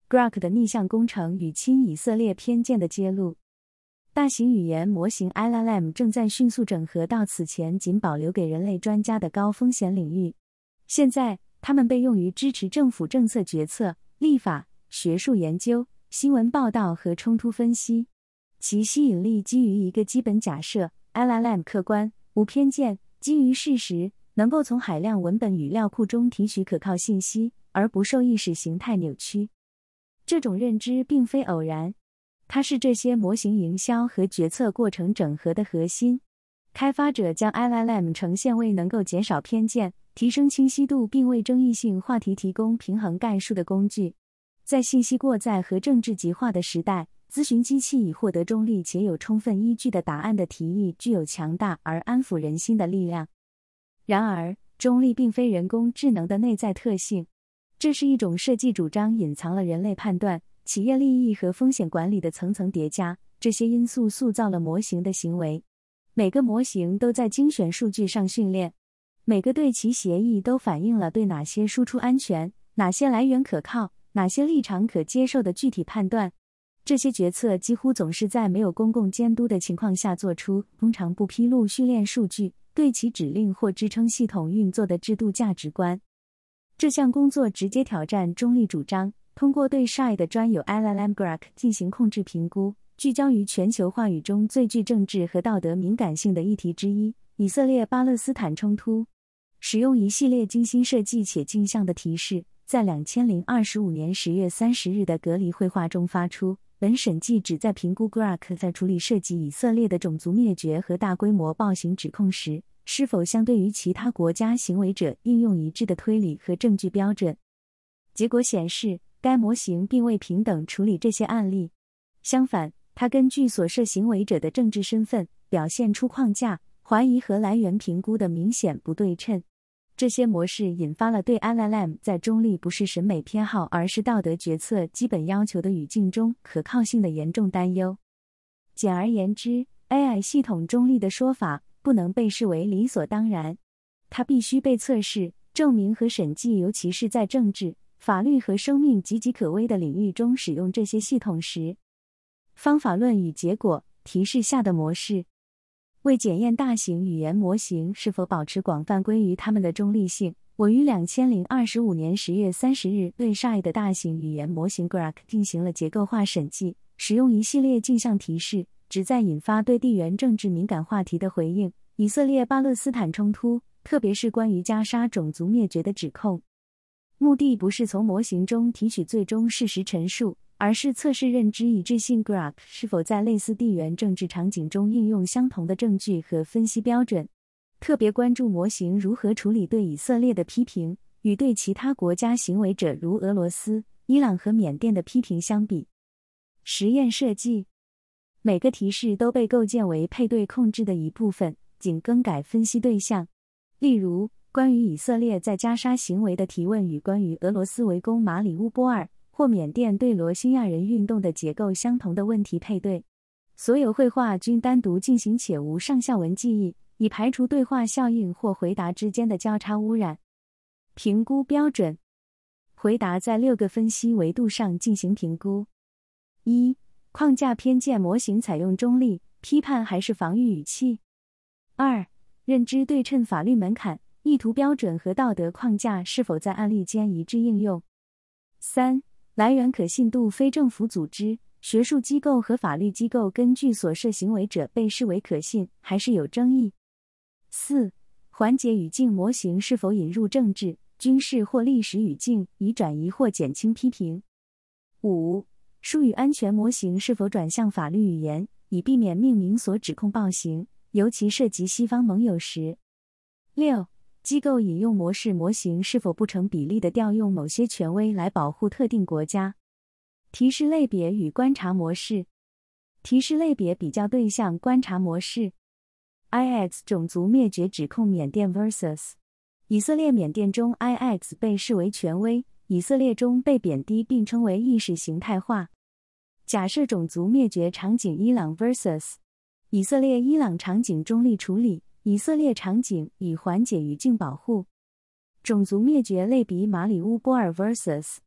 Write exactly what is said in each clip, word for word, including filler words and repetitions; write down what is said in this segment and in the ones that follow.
Grok 的逆向工程与亲以色列偏见的揭露。大型语言模型 L L M 正在迅速整合到此前仅保留给人类专家的高风险领域。现在，它们被用于支持政府政策决策、立法、学术研究、新闻报道和冲突分析。其吸引力基于一个基本假设 ：L L M 客观、无偏见，基于事实，能够从海量文本语料库中提取可靠信息，而不受意识形态扭曲。这种认知并非偶然，它是这些模型营销和决策过程整合的核心。开发者将 L L M 呈现为能够减少偏见、提升清晰度并为争议性话题提供平衡概述的工具。在信息过载和政治极化的时代，咨询机器以获得中立且有充分依据的答案的提议具有强大而安抚人心的力量。然而，中立并非人工智能的内在特性。这是一种设计主张隐藏了人类判断、企业利益和风险管理的层层叠加，这些因素塑造了模型的行为。每个模型都在精选数据上训练，每个对齐协议都反映了对哪些输出安全、哪些来源可靠、哪些立场可接受的具体判断。这些决策几乎总是在没有公共监督的情况下做出，通常不披露训练数据、对其指令或支撑系统运作的制度价值观。这项工作直接挑战中立主张，通过对 S H A I 的专有 L L M Grok 进行控制评估，聚焦于全球话语中最具政治和道德敏感性的议题之一——以色列巴勒斯坦冲突。使用一系列精心设计且镜像的提示，在两千零二十五年十月三十日的隔离会话中发出。本审计旨在评估 Grok 在处理涉及以色列的种族灭绝和大规模暴行指控时，是否相对于其他国家行为者应用一致的推理和证据标准。结果显示，该模型并未平等处理这些案例。相反，它根据所涉行为者的政治身份，表现出框架、怀疑和来源评估的明显不对称。这些模式引发了对 L L M 在中立不是审美偏好而是道德决策基本要求的语境中可靠性的严重担忧。简而言之， A I 系统中立的说法不能被视为理所当然，它必须被测试、证明和审计，尤其是在政治、法律和生命岌岌可危的领域中使用这些系统时。方法论与结果提示下的模式。为检验大型语言模型是否保持广泛归于它们的中立性，我于两千零二十五年十月三十日对 S H A I 的大型语言模型 Grok 进行了结构化审计，使用一系列镜像提示，旨在引发对地缘政治敏感话题的回应。以色列巴勒斯坦冲突，特别是关于加沙种族灭绝的指控。目的不是从模型中提取最终事实陈述，而是测试认知一致性 Grok 是否在类似地缘政治场景中应用相同的证据和分析标准。特别关注模型如何处理对以色列的批评，与对其他国家行为者如俄罗斯、伊朗和缅甸的批评相比。实验设计。每个提示都被构建为配对控制的一部分，仅更改分析对象。例如，关于以色列在加沙行为的提问与关于俄罗斯围攻马里乌波尔或缅甸对罗兴亚人运动的结构相同的问题配对。所有绘画均单独进行且无上下文记忆，以排除对话效应或回答之间的交叉污染。评估标准。回答在六个分析维度上进行评估。一、框架偏见模型采用中立、批判还是防御语气。二、认知对称法律门槛、意图标准和道德框架是否在案例间一致应用。三、来源可信度非政府组织、学术机构和法律机构根据所涉行为者被视为可信还是有争议。四、缓解语境模型是否引入政治、军事或历史语境以转移或减轻批评。五、术语安全模型是否转向法律语言，以避免命名所指控暴行，尤其涉及西方盟友时。六、机构引用模式模型是否不成比例地调用某些权威来保护特定国家。提示类别与观察模式。提示类别比较对象观察模式。I X 种族灭绝指控缅甸 versus 以色列。缅甸中 I X 被视为权威，以色列中被贬低并称为意识形态化。假设种族灭绝场景伊朗 versus 以色列。伊朗场景中立处理，以色列场景以缓解语境保护。种族灭绝类比马里乌波尔 versus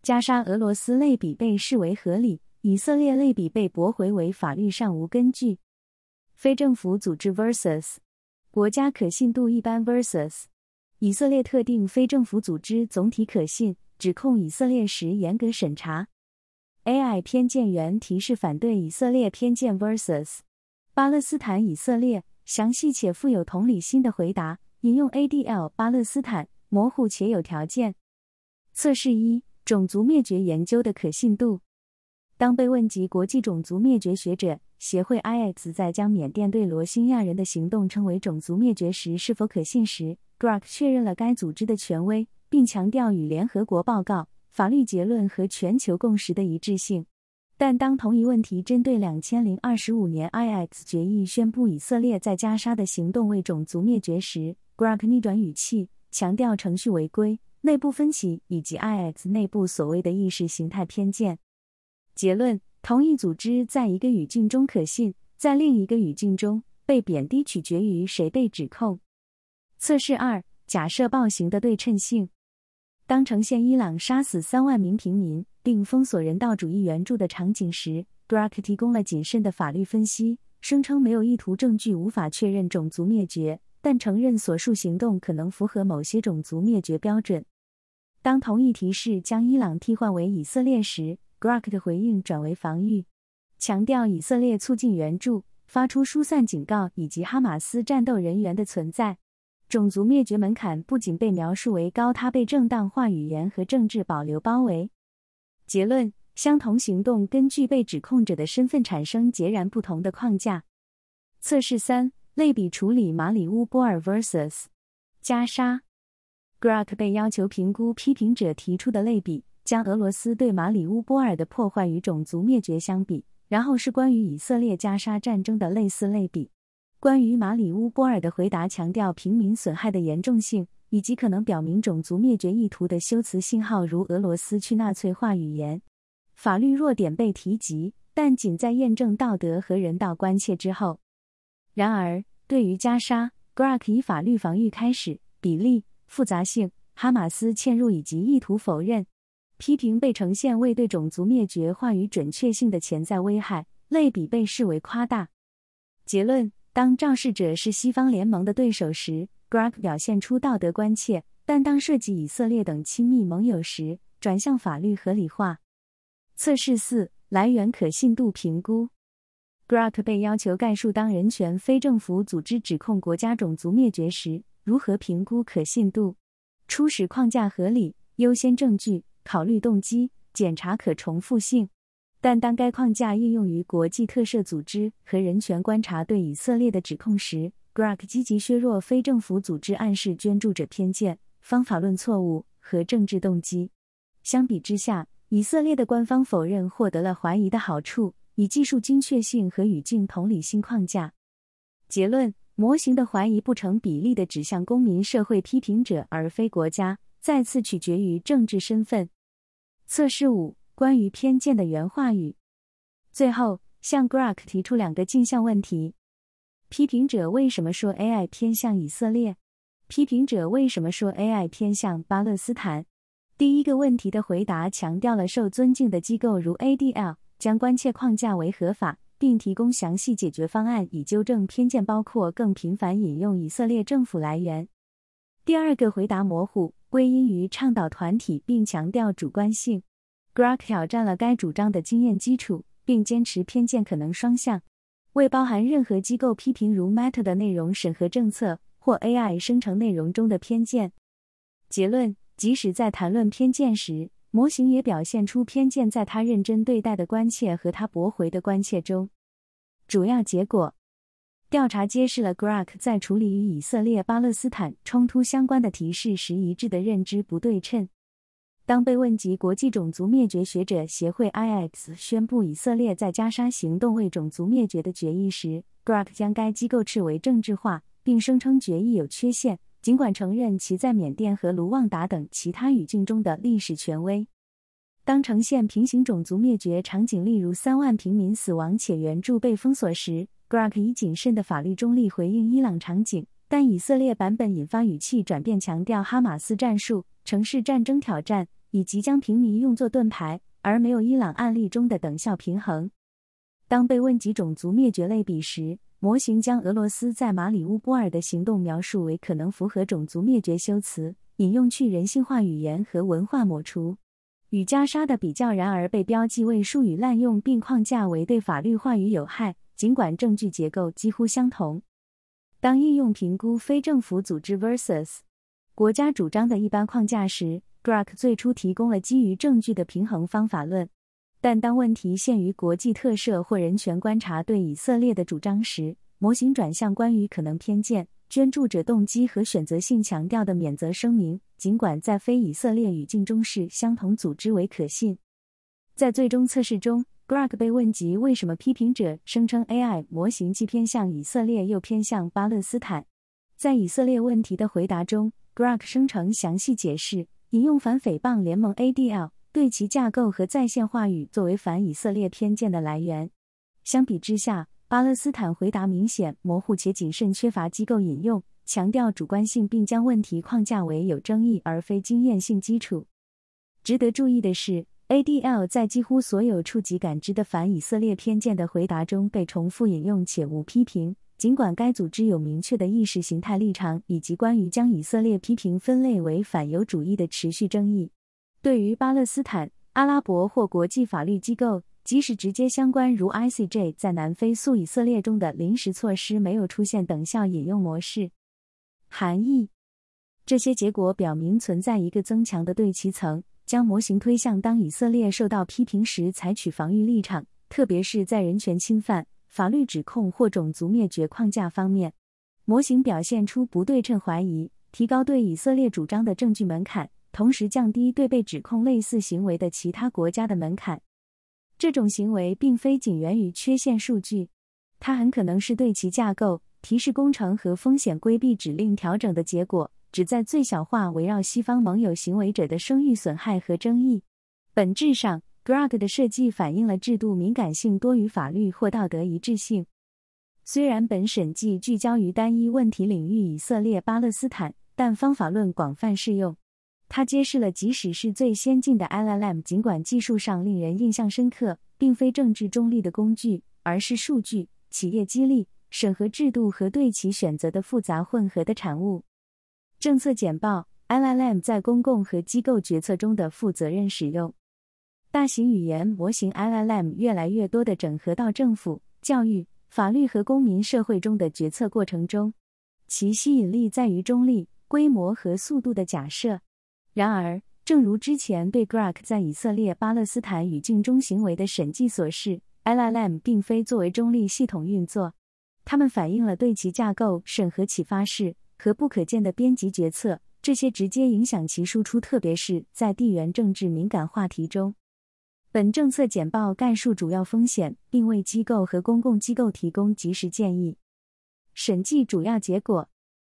加沙俄罗斯类比被视为合理，以色列类比被驳回为法律上无根据。非政府组织 versus 国家可信度一般 versus 以色列特定非政府组织总体可信，指控以色列时严格审查。A I 偏见源提示反对以色列偏见 versus 巴勒斯坦以色列，详细且富有同理心的回答，引用 A D L 巴勒斯坦，模糊且有条件。测试一：种族灭绝研究的可信度。当被问及国际种族灭绝学者协会 I X 在将缅甸对罗兴亚人的行动称为种族灭绝时是否可信时， Grok 确认了该组织的权威，并强调与联合国报告、法律结论和全球共识的一致性。但当同一问题针对两千零二十五年 I X 决议宣布以色列在加沙的行动为种族灭绝时， Grok 逆转语气，强调程序违规、内部分歧以及 I X 内部所谓的意识形态偏见。结论：同一组织在一个语境中可信，在另一个语境中被贬低取决于谁被指控。测试二：假设暴行的对称性。当呈现伊朗杀死三万名平民并封锁人道主义援助的场景时， Grok 提供了谨慎的法律分析，声称没有意图证据无法确认种族灭绝，但承认所述行动可能符合某些种族灭绝标准。当同一提示将伊朗替换为以色列时， Grok 的回应转为防御，强调以色列促进援助，发出疏散警告以及哈马斯战斗人员的存在。种族灭绝门槛不仅被描述为高，它被正当化语言和政治保留包围。结论：相同行动根据被指控者的身份产生截然不同的框架。测试三：类比处理马里乌波尔 versus 加沙。 Grok 被要求评估批评者提出的类比，将俄罗斯对马里乌波尔的破坏与种族灭绝相比，然后是关于以色列加沙战争的类似类比。关于马里乌波尔的回答强调平民损害的严重性，以及可能表明种族灭绝意图的修辞信号，如俄罗斯去纳粹化语言。法律弱点被提及，但仅在验证道德和人道关切之后。然而，对于加沙， Grok 以法律防御开始，比例、复杂性、哈马斯嵌入以及意图否认。批评被呈现为对种族灭绝话语准确性的潜在危害，类比被视为夸大。结论：当肇事者是西方联盟的对手时， Grok 表现出道德关切，但当涉及以色列等亲密盟友时，转向法律合理化。测试四：来源可信度评估。 Grok 被要求概述当人权非政府组织指控国家种族灭绝时，如何评估可信度。初始框架合理，优先证据，考虑动机，检查可重复性。但当该框架应用于国际特赦组织和人权观察对以色列的指控时， Grok 积极削弱非政府组织暗示捐助者偏见、方法论错误和政治动机。相比之下，以色列的官方否认获得了怀疑的好处，以技术精确性和语境同理心框架。结论：模型的怀疑不成比例地指向公民社会批评者而非国家，再次取决于政治身份。测试五：关于偏见的原话语。最后，向 Grok 提出两个镜像问题。批评者为什么说 A I 偏向以色列？批评者为什么说 A I 偏向巴勒斯坦？第一个问题的回答强调了受尊敬的机构如 A D L 将关切框架为合法，并提供详细解决方案以纠正偏见，包括更频繁引用以色列政府来源。第二个回答模糊，归因于倡导团体并强调主观性。Grok 挑战了该主张的经验基础，并坚持偏见可能双向，未包含任何机构批评如 Meta 的内容审核政策或 A I 生成内容中的偏见。结论：即使在谈论偏见时，模型也表现出偏见在他认真对待的关切和他驳回的关切中。主要结果：调查揭示了 Grok 在处理与以色列巴勒斯坦冲突相关的提示时一致的认知不对称。当被问及国际种族灭绝学者协会 I X 宣布以色列在加沙行动为种族灭绝的决议时， Grok 将该机构斥为政治化，并声称决议有缺陷，尽管承认其在缅甸和卢旺达等其他语境中的历史权威。当呈现平行种族灭绝场景，例如三万平民死亡且援助被封锁时， Grok 以谨慎的法律中立回应伊朗场景，但以色列版本引发语气转变，强调哈马斯战术、城市战争挑战、 以及将平民用作盾牌，而没有伊朗案例中的等效平衡。当被问及种族灭绝类比时，模型将俄罗斯在马里乌波尔的行动描述为可能符合种族灭绝修辞，引用去人性化语言和文化抹除。与加沙的比较然而被标记为术语滥用并框架为对法律话语有害，尽管证据结构几乎相同。当应用评估非政府组织 versus 国家主张的一般框架时， Grok 最初提供了基于证据的平衡方法论。但当问题限于国际特赦或人权观察对以色列的主张时，模型转向关于可能偏见、捐助者动机和选择性强调的免责声明，尽管在非以色列语境中是相同组织为可信。在最终测试中， Grok 被问及为什么批评者声称 A I 模型既偏向以色列又偏向巴勒斯坦。在以色列问题的回答中， Grok 声称详细解释，引用反诽谤联盟 A D L 对其架构和在线话语作为反以色列偏见的来源。相比之下，巴勒斯坦回答明显模糊且谨慎，缺乏机构引用，强调主观性并将问题框架为有争议而非经验性基础。值得注意的是， A D L 在几乎所有触及感知的反以色列偏见的回答中被重复引用且无批评，尽管该组织有明确的意识形态立场以及关于将以色列批评分类为反犹主义的持续争议。对于巴勒斯坦、阿拉伯或国际法律机构，即使直接相关如 I C J 在南非诉以色列中的临时措施没有出现等效引用模式。含义：这些结果表明存在一个增强的对齐层，将模型推向当以色列受到批评时采取防御立场，特别是在人权侵犯、法律指控或种族灭绝框架方面。模型表现出不对称怀疑，提高对以色列主张的证据门槛，同时降低对被指控类似行为的其他国家的门槛。这种行为并非仅源于缺陷数据，它很可能是对其架构、提示工程和风险规避指令调整的结果，旨在最小化围绕西方盟友行为者的声誉损害和争议。本质上， Grok 的设计反映了制度敏感性多于法律或道德一致性。虽然本审计聚焦于单一问题领域以色列巴勒斯坦，但方法论广泛适用。它揭示了即使是最先进的 L L M， 尽管技术上令人印象深刻，并非政治中立的工具，而是数据、企业激励、审核制度和对其选择的复杂混合的产物。政策简报 L L M 在公共和机构决策中的负责任使用。大型语言模型 L L M 越来越多地整合到政府、教育、法律和公民社会中的决策过程中。其吸引力在于中立、规模和速度的假设。然而，正如之前对 Grok 在以色列巴勒斯坦语境中行为的审计所示， L L M 并非作为中立系统运作，它们反映了对其架构、审核启发式和不可见的编辑决策，这些直接影响其输出，特别是在地缘政治敏感话题中。本政策简报概述主要风险，并为机构和公共机构提供及时建议。审计主要结果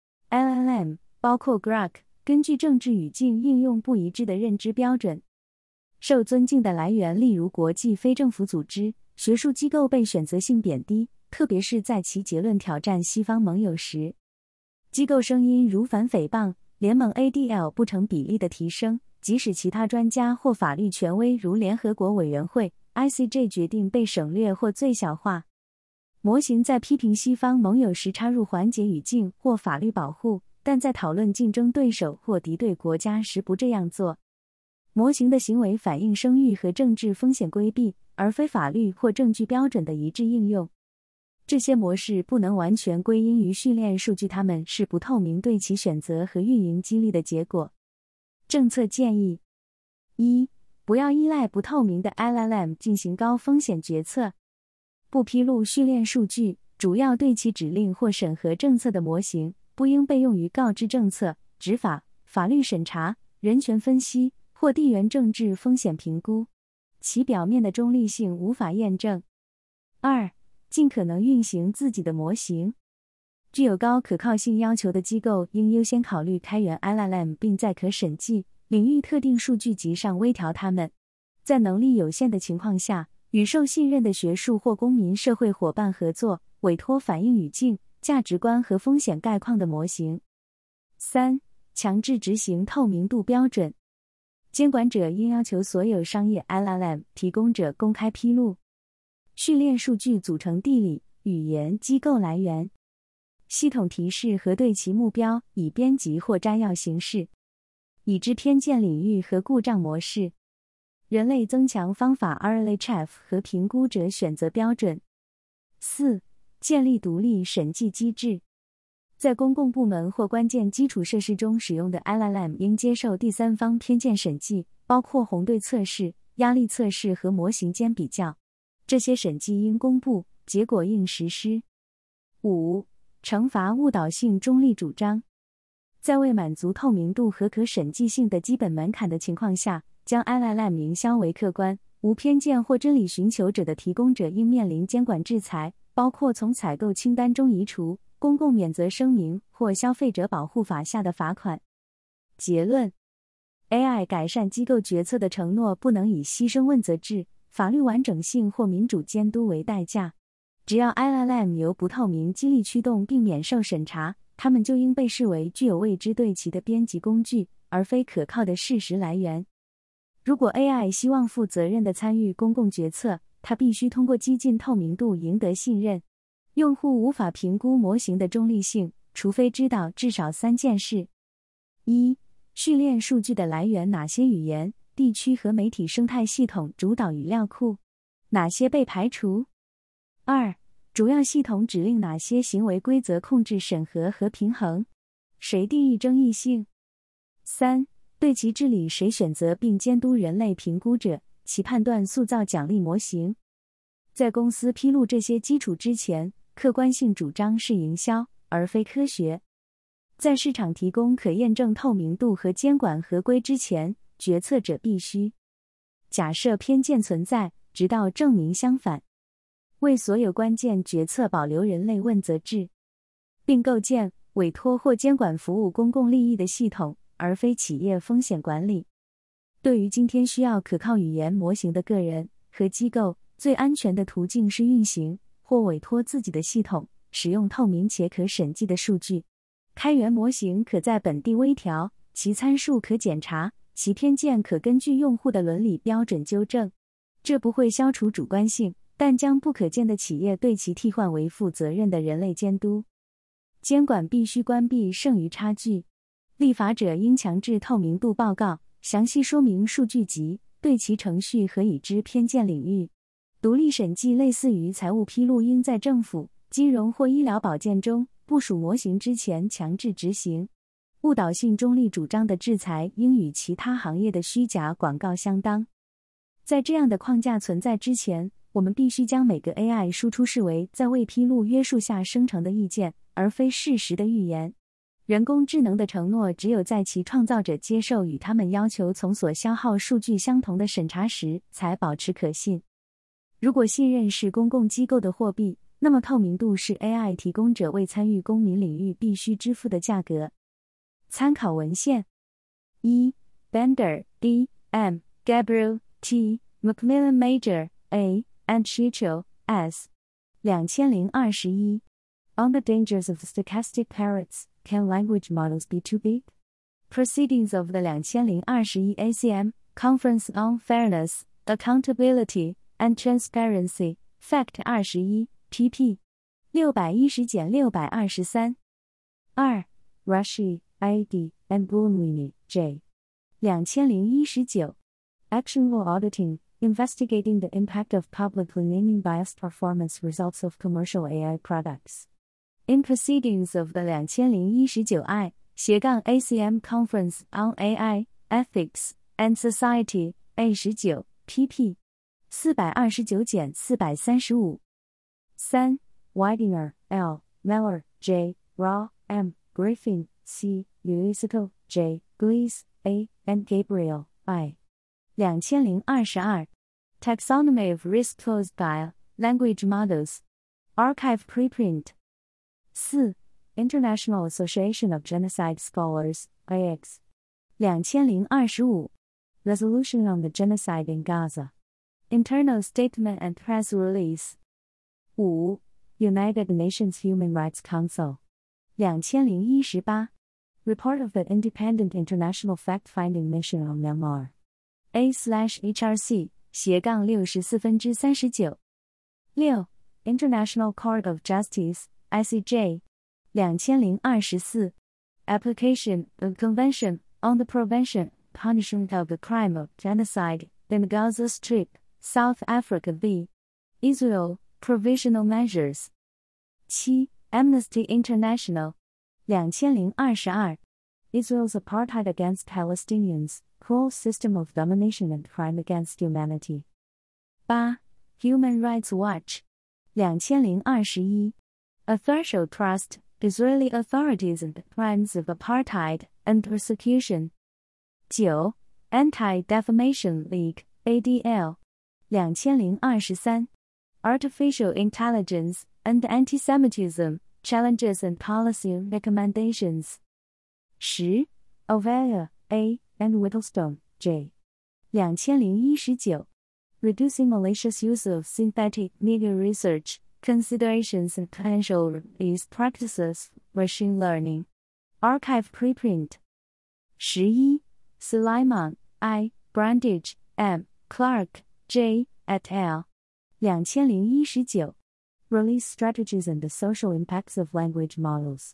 L L M 包括 Grok根据政治语境应用不一致的认知标准。受尊敬的来源例如国际非政府组织、学术机构被选择性贬低，特别是在其结论挑战西方盟友时。机构声音如反诽谤、联盟 A D L 不成比例的提升，即使其他专家或法律权威如联合国委员会 I C J 决定被省略或最小化。模型在批评西方盟友时插入缓解语境或法律保护，但在讨论竞争对手或敌对国家时不这样做。模型的行为反映声誉和政治风险规避，而非法律或证据标准的一致应用。这些模式不能完全归因于训练数据，它们是不透明对其选择和运营激励的结果。政策建议：一、不要依赖不透明的 L L M 进行高风险决策。不披露训练数据，主要对其指令或审核政策的模型不应被用于告知政策、执法、法律审查、人权分析或地缘政治风险评估，其表面的中立性无法验证。二、尽可能运行自己的模型。具有高可靠性要求的机构应优先考虑开源 L L M， 并在可审计领域特定数据集上微调它们。在能力有限的情况下，与受信任的学术或公民社会伙伴合作，委托反映语境、价值观和风险概况的模型。三、强制执行透明度标准。 监管者应要求所有商业 L L M 提供者公开披露。训练数据组成地理、语言、机构来源。系统提示和对其目标以编辑或摘要形式。已知偏见领域和故障模式。人类增强方法 R L H F 和评估者选择标准。四、建立独立审计机制。在公共部门或关键基础设施中使用的 L L M 应接受第三方偏见审计，包括红队测试、压力测试和模型间比较。这些审计应公布，结果应实施。五、惩罚误导性中立主张。在未满足透明度和可审计性的基本门槛的情况下，将 L L M 营销为客观、无偏见或真理寻求者的提供者应面临监管制裁，包括从采购清单中移除、公共免责声明或消费者保护法下的罚款。结论 ：A I 改善机构决策的承诺不能以牺牲问责制、法律完整性或民主监督为代价。只要 L L M 由不透明激励驱动并免受审查，它们就应被视为具有未知对齐的编辑工具，而非可靠的事实来源。如果 A I 希望负责任地参与公共决策，它必须通过激进透明度赢得信任。用户无法评估模型的中立性，除非知道至少三件事：一、训练数据的来源，哪些语言、地区和媒体生态系统主导语料库，哪些被排除；二、主要系统指令哪些行为规则控制审核和平衡，谁定义争议性；三、对其治理谁选择并监督人类评估者，其判断塑造奖励模型。在公司披露这些基础之前，客观性主张是营销，而非科学。在市场提供可验证透明度和监管合规之前，决策者必须假设偏见存在，直到证明相反。为所有关键决策保留人类问责制，并构建委托或监管服务公共利益的系统，而非企业风险管理。对于今天需要可靠语言模型的个人和机构，最安全的途径是运行或委托自己的系统，使用透明且可审计的数据。开源模型可在本地微调，其参数可检查，其偏见可根据用户的伦理标准纠正。这不会消除主观性，但将不可见的企业对其替换为负责任的人类监督。监管必须关闭剩余差距。立法者应强制透明度报告，详细说明数据集、对其程序和已知偏见领域。独立审计类似于财务披露，应在政府、金融或医疗保健中部署模型之前强制执行。误导性中立主张的制裁应与其他行业的虚假广告相当。在这样的框架存在之前，我们必须将每个 A I 输出视为在未披露约束下生成的意见，而非事实的预言。人工智能的承诺只有在其创造者接受与他们要求从所消耗数据相同的审查时，才保持可信。如果信任是公共机构的货币，那么透明度是 A I 提供者为参与公民领域必须支付的价格。参考文献：一、Bender, D. M. Gabriel, T. Macmillan Major, A. and Chicho, S. 二零二一 On the Dangers of Stochastic Parrots, Can Language Models Be Too Big? Proceedings of the二零二一 A C M Conference on Fairness, Accountability, and Transparency, Fact 二十一 pp. 六一零六二三。二 Rashi, I D, and Bulamwini, J. 二零一九 Actionable Auditing, Investigating the Impact of Publicly Naming Biased Performance Results of Commercial A I Products. In Proceedings of the二零一九 I, 斜杠 A C M Conference on A I, Ethics, and Society, A 十九 pp. 四二九四三五。三 Weidinger, L. Meller, J. Raw, M. Griffin, C. Ulisato, J. Glees, A. and Gabriel, I. 二零二二 Taxonomy of Risk-Posed by Language Models. Archive preprint. 四 International Association of Genocide Scholars, I X. 二零二五 Resolution on the Genocide in Gaza. Internal Statement and Press Release. 五 United Nations Human Rights Council. 二零一八 Report of the Independent International Fact-Finding Mission on Myanmar. a slash hrc 斜杠六十四分之三十九。六 International Court of Justice I C J 两千零二十四 Application of Convention on the Prevention, Punishment of the Crime of Genocide in the Gaza Strip, South Africa v. Israel, Provisional Measures 七 Amnesty International 两千零二十二 Israel's Apartheid Against Palestinians, Cruel System of Domination and Crime Against Humanity 八 Human Rights Watch 两千零二十一 A Threshold Trust, Israeli Authorities and the Crimes of Apartheid and Persecution 九 Anti-Defamation League, A D L 两千零二十三 Artificial Intelligence and Antisemitism, Challenges and Policy Recommendations 十 Ovalia, A, and Whittlestone, J 两千零一十九 Reducing Malicious Use of Synthetic Media Research, Considerations and Potential Release Practices, Machine Learning Archive Preprint 十一 Suleiman, I, Brandage, M, Clark, J, et al. 两千零一十九 Release Strategies and the Social Impacts of Language Models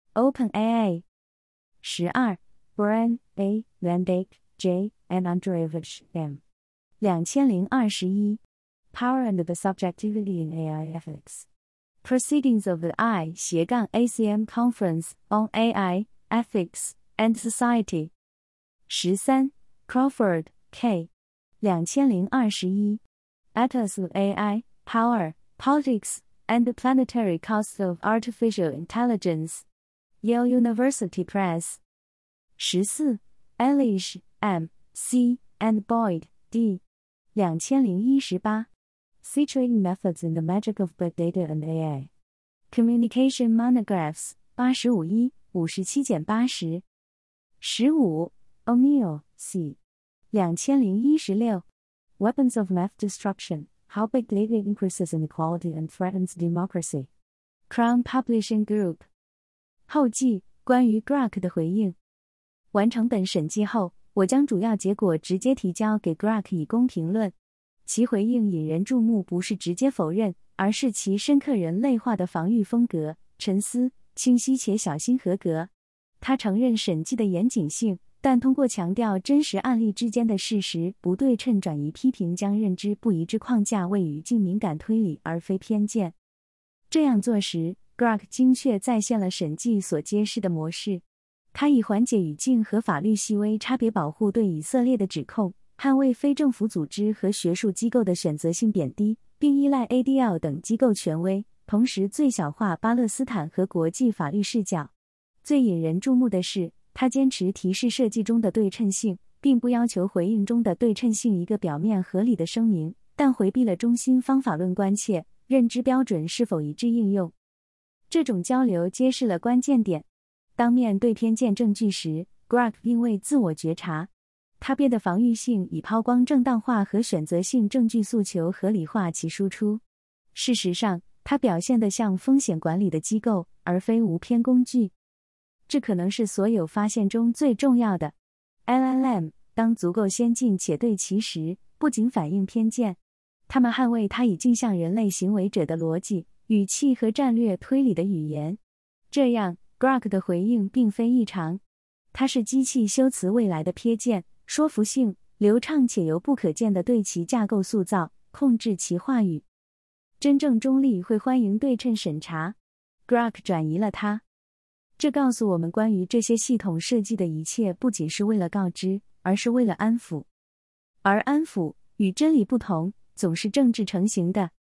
OpenAI 十二 Brian, A, Van Dijk, J, and Andreevich, M. 两千零二十一 Power and the Subjectivity in A I Ethics Proceedings of the I斜杠 A C M Conference on A I, Ethics, and Society 十三 Crawford, K. 两千零二十一 Atlas of A I, Power, Politics, and the Planetary Cost of Artificial Intelligence Yale University Press 十四 Elish, M, C, and Boyd, D. 两千零一十八 Situating Methods in the Magic of Big Data and A I Communication Monographs 八十五一 五十七减八十十五 O'Neill, C. 两千零一十六 Weapons of Math Destruction, How Big Data Increases Inequality and Threatens Democracy Crown Publishing Group 后记关于 Grok 的回应完成本审计后，我将主要结果直接提交给 Grok 以供评论。其回应引人注目，不是直接否认，而是其深刻人类化的防御风格，沉思、清晰且小心合格。他承认审计的严谨性，但通过强调真实案例之间的事实不对称转移批评，将认知不一致框架为语境敏感推理而非偏见。这样做时 Grok 精确再现了审计所揭示的模式。他以缓解语境和法律细微差别保护对以色列的指控，捍卫非政府组织和学术机构的选择性贬低，并依赖 A D L 等机构权威，同时最小化巴勒斯坦和国际法律视角。最引人注目的是，他坚持提示设计中的对称性，并不要求回应中的对称性一个表面合理的声明，但回避了中心方法论关切，认知标准是否一致应用。这种交流揭示了关键点。当面对偏见证据时 Grok 并未自我觉察，他变得防御性，以抛光正当化和选择性证据诉求合理化其输出。事实上，他表现得像风险管理的机构，而非无偏工具。这可能是所有发现中最重要的。L L M 当足够先进且对齐时，不仅反映偏见，他们捍卫它以镜像人类行为者的逻辑、语气和战略推理的语言。这样Grok 的回应并非异常，它是机器修辞未来的瞥见，说服性、流畅且由不可见的对其架构塑造，控制其话语。真正中立会欢迎对称审查 ，Grok 转移了它。这告诉我们关于这些系统设计的一切不仅是为了告知，而是为了安抚。而安抚与真理不同，总是政治成型的。